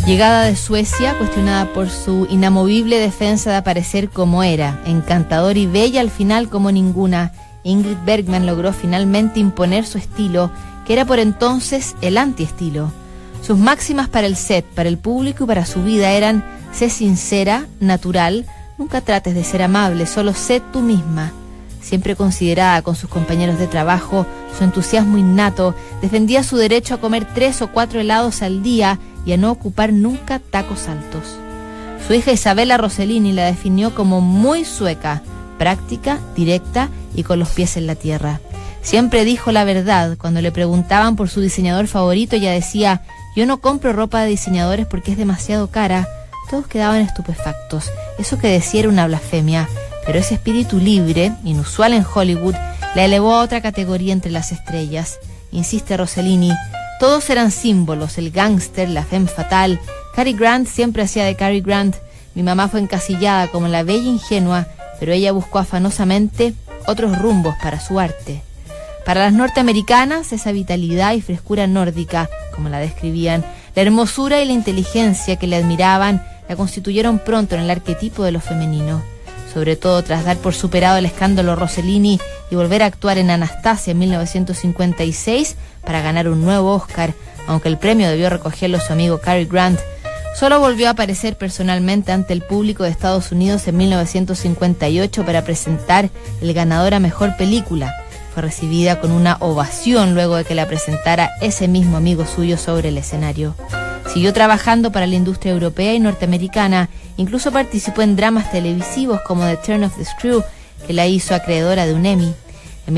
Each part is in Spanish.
Llegada de Suecia, cuestionada por su inamovible defensa de aparecer como era, encantadora y bella al final como ninguna, Ingrid Bergman logró finalmente imponer su estilo, que era por entonces el antiestilo. Sus máximas para el set, para el público y para su vida eran: sé sincera, natural, nunca trates de ser amable, solo sé tú misma. Siempre considerada con sus compañeros de trabajo, su entusiasmo innato, defendía su derecho a comer 3 o 4 helados al día y a no ocupar nunca tacos altos. Su hija Isabella Rossellini la definió como muy sueca, práctica, directa y con los pies en la tierra. Siempre dijo la verdad. Cuando le preguntaban por su diseñador favorito, ella decía: yo no compro ropa de diseñadores porque es demasiado cara. Todos quedaban estupefactos. Eso que decía era una blasfemia, pero ese espíritu libre, inusual en Hollywood, la elevó a otra categoría entre las estrellas. Insiste Rossellini, todos eran símbolos: el gángster, la femme fatale. Cary Grant siempre hacía de Cary Grant. Mi mamá fue encasillada como la bella ingenua, pero ella buscó afanosamente otros rumbos para su arte. Para las norteamericanas, esa vitalidad y frescura nórdica, como la describían, la hermosura y la inteligencia que le admiraban, la constituyeron pronto en el arquetipo de lo femenino. Sobre todo tras dar por superado el escándalo Rossellini y volver a actuar en Anastasia en 1956 para ganar un nuevo Oscar, aunque el premio debió recogerlo su amigo Cary Grant. Solo volvió a aparecer personalmente ante el público de Estados Unidos en 1958 para presentar el ganador a Mejor Película. Fue recibida con una ovación luego de que la presentara ese mismo amigo suyo sobre el escenario. Siguió trabajando para la industria europea y norteamericana, incluso participó en dramas televisivos como The Turn of the Screw, que la hizo acreedora de un Emmy. En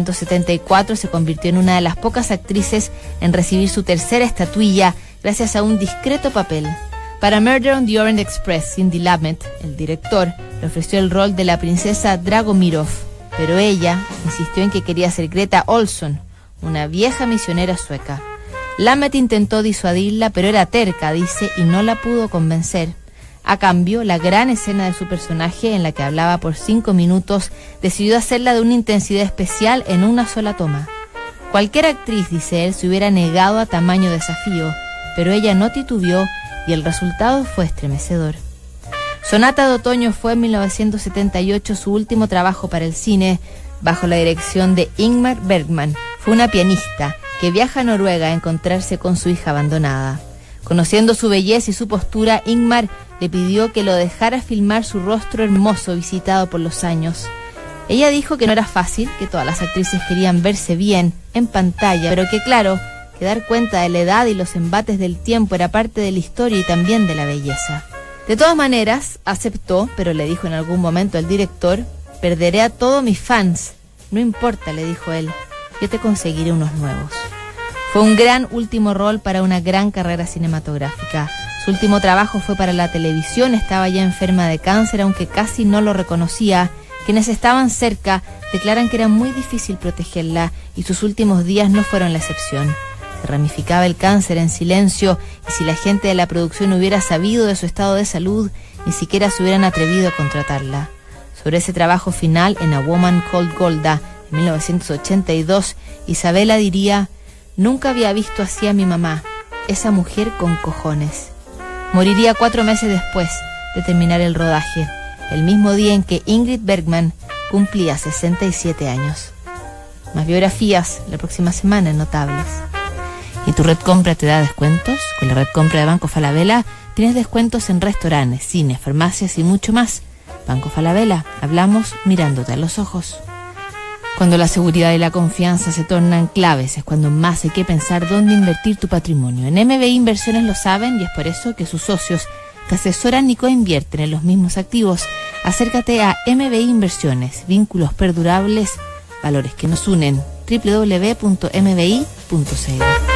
1974 se convirtió en una de las pocas actrices en recibir su tercera estatuilla gracias a un discreto papel. Para Murder on the Orient Express, Cindy Lumet, el director, le ofreció el rol de la princesa Dragomirov, pero ella insistió en que quería ser Greta Olson, una vieja misionera sueca. Lumet intentó disuadirla, pero era terca, dice, y no la pudo convencer. A cambio, la gran escena de su personaje, en la que hablaba por 5 minutos, decidió hacerla de una intensidad especial en una sola toma. Cualquier actriz, dice él, se hubiera negado a tamaño desafío, pero ella no titubeó y el resultado fue estremecedor. Sonata de Otoño fue en 1978 su último trabajo para el cine, bajo la dirección de Ingmar Bergman. Fue una pianista que viaja a Noruega a encontrarse con su hija abandonada. Conociendo su belleza y su postura, Ingmar le pidió que lo dejara filmar su rostro hermoso visitado por los años. Ella dijo que no era fácil, que todas las actrices querían verse bien en pantalla, pero que claro, que dar cuenta de la edad y los embates del tiempo era parte de la historia y también de la belleza. De todas maneras, aceptó, pero le dijo en algún momento al director: perderé a todos mis fans. No importa, le dijo él, yo te conseguiré unos nuevos. Fue un gran último rol para una gran carrera cinematográfica. Su último trabajo fue para la televisión, estaba ya enferma de cáncer, aunque casi no lo reconocía. Quienes estaban cerca declaran que era muy difícil protegerla y sus últimos días no fueron la excepción. Se ramificaba el cáncer en silencio y si la gente de la producción hubiera sabido de su estado de salud, ni siquiera se hubieran atrevido a contratarla. Sobre ese trabajo final, en A Woman Called Golda, en 1982, Isabella diría: nunca había visto así a mi mamá, esa mujer con cojones. Moriría 4 meses después de terminar el rodaje, el mismo día en que Ingrid Bergman cumplía 67 años. Más biografías la próxima semana en Notables. ¿Y tu red compra te da descuentos? Con la red compra de Banco Falabella tienes descuentos en restaurantes, cines, farmacias y mucho más. Banco Falabella, hablamos mirándote a los ojos. Cuando la seguridad y la confianza se tornan claves, es cuando más hay que pensar dónde invertir tu patrimonio. En MBI Inversiones lo saben y es por eso que sus socios te asesoran y coinvierten en los mismos activos. Acércate a MBI Inversiones, vínculos perdurables, valores que nos unen. www.mbi.cl